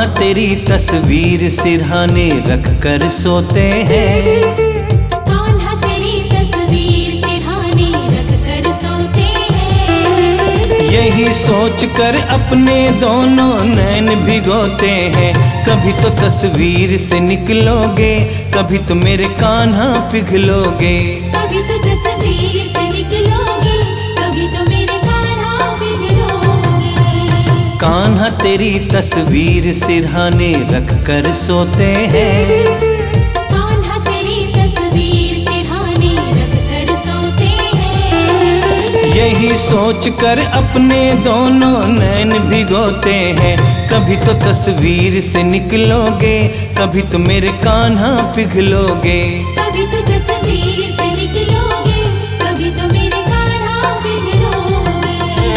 तेरी तस्वीर सिरहाने रख कर सोते हैं। कान्हा तेरी तस्वीर सिरहाने रख कर सोते हैं। यही सोच कर अपने दोनों नैन भिगोते हैं। कभी तो तस्वीर से निकलोगे, कभी तो मेरे कान्हा पिघलोगे। कभी तो तस्वीर से निकलोगे, कभी तो मेरे कान्हा पिघलोगे। कान्हा तेरी तस्वीर सिरहाने रख कर सोते हैं। कान्हा तेरी तस्वीर सिरहाने रख कर सोते हैं। यही सोच कर अपने दोनों नैन भिगोते हैं। कभी तो तस्वीर से निकलोगे, कभी तो मेरे कान्हा पिघलोगे। कभी तो तस्वीर से निकलोगे, कभी तो मेरे कान्हा पिघलोगे।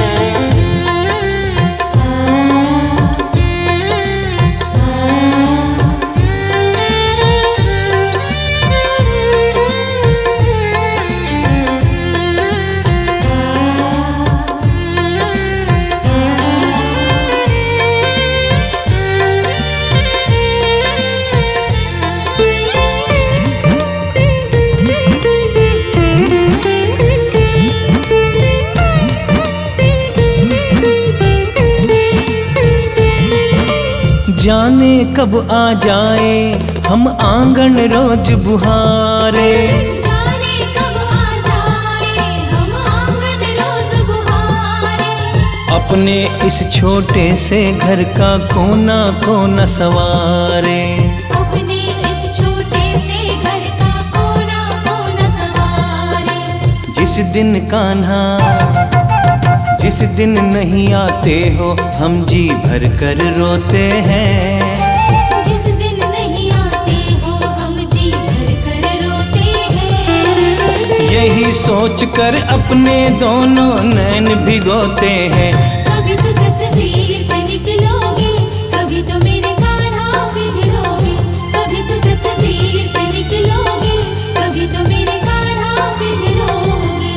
जाने कब आ जाए हम आंगन रोज बुहारे। जाने कब आ जाए हम आंगन रोज बुहारे। अपने इस छोटे से घर का कोना कोना सवारे। अपने इस छोटे से घर का कोना कोना सवारे। जिस दिन कान्हा, जिस दिन नहीं आते हो हम जी भर कर रोते हैं। जिस दिन नहीं आते हो हम जी भर कर रोते हैं। यही सोच कर अपने दोनों नैन भिगोते हैं। कभी तो तस्वीर से निकलोगे, कभी तो मेरे कान्हा पिघलोगे। कभी तो तस्वीर से निकलोगे, कभी तो मेरे कान्हा पिघलोगे।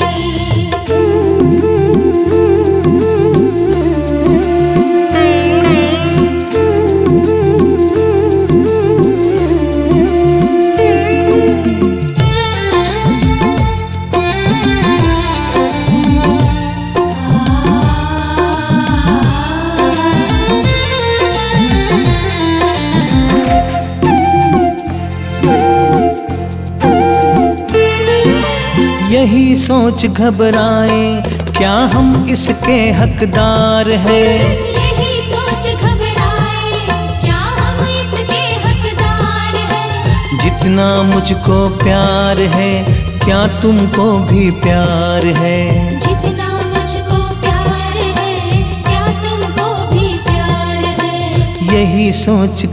यही सोच घबराए क्या हम इसके हकदार हैं। यही सोच घबराए क्या हम इसके हकदार हैं। जितना मुझको प्यार है क्या तुमको भी प्यार है। जितना मुझको प्यार है क्या तुमको भी प्यार है। यही सोच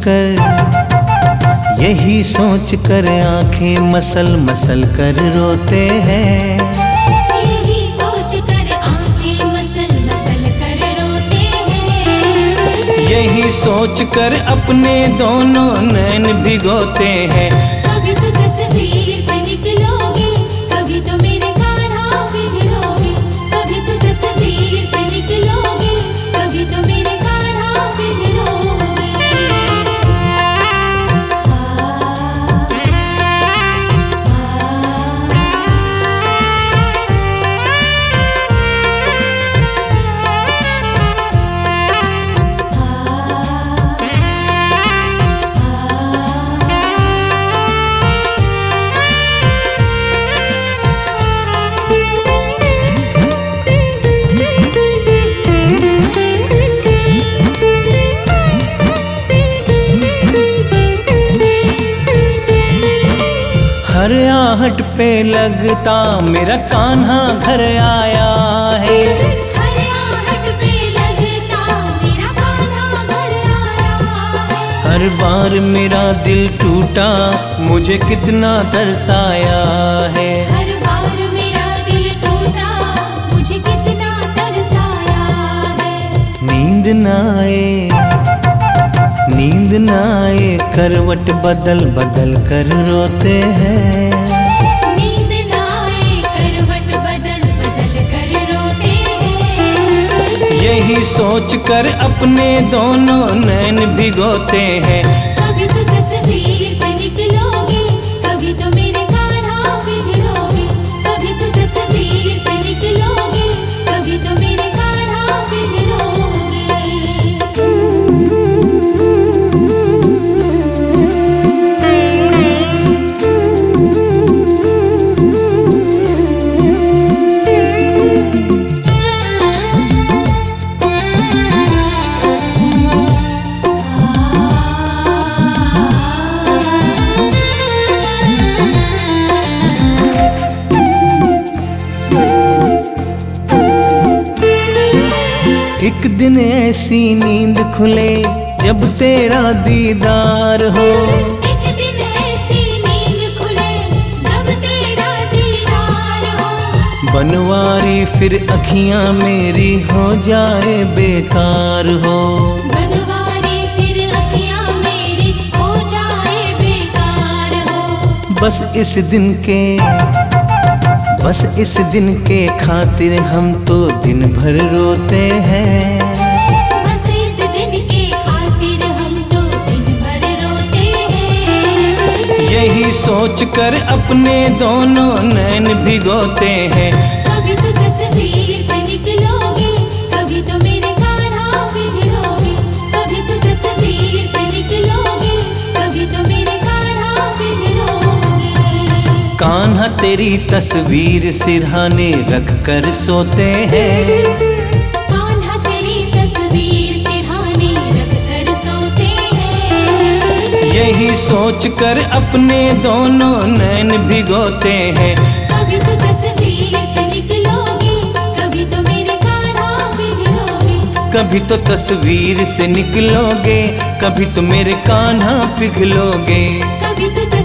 कर आंखें मसल मसल कर रोते हैं। यही सोच कर आंखें मसल मसल कर रोते हैं। यही सोच कर अपने दोनों नैन भिगोते हैं। कभी तो तस्वीर से निकलोगे, कभी तो मेरे कान्हा पिघलोगे। कभी तो तस्वीर से निकलोगे, कभी तो मेरे कान्हा पिघलोगे। हर आहट पे लगता मेरा कान्हा घर आया है। हर आहट पे लगता मेरा कान्हा घर आया है। हर बार मेरा दिल टूटा मुझे कितना तरसाया है। हर बार मेरा दिल टूटा मुझे कितना तरसाया है। नींद न आए करवट बदल बदल कर रोते हैं। नींद न आए करवट बदल बदल कर रोते हैं। यही सोच कर अपने दोनों नैन भिगोते हैं। कभी तो तस्वीर से निकलोगे, कभी तो मेरे कान्हा पिघलोगे। कभी तो तस्वीर से निकलोगे, कभी तो मेरे कान्हा पिघलोगे। एक दिन ऐसी नींद खुले जब तेरा दीदार हो। एक दिन ऐसी नींद खुले जब तेरा दीदार हो। बनवारी फिर अखियां मेरी हो जाए बेकार हो। बनवारी फिर अखियां मेरी हो जाए बेकार हो। बस इस दिन के खातिर हम तो दिन भर रोते हैं। बस इस दिन के खातिर हम तो दिन भर रोते हैं। यही सोच कर अपने दोनों नैन भिगोते हैं। कभी तो तस्वीर से निकलोगे, कभी तो मेरे कान्हा पिघलोगे। कभी तो तस्वीर से निकलोगे, कभी तो मेरे कान्हा पिघलोगे। कान्हा तेरी तस्वीर सिरहाने रख कर सोते हैं। कान्हा तेरी तस्वीर सिरहाने रख कर सोते हैं। यही सोच कर अपने दोनों नैन भिगोते हैं। कभी तो तस्वीर से निकलोगे, कभी तो मेरे कान्हा पिघलोगे। कभी तो तस्वीर से निकलोगे, कभी तो मेरे कान्हा पिघलोगे। कभी तो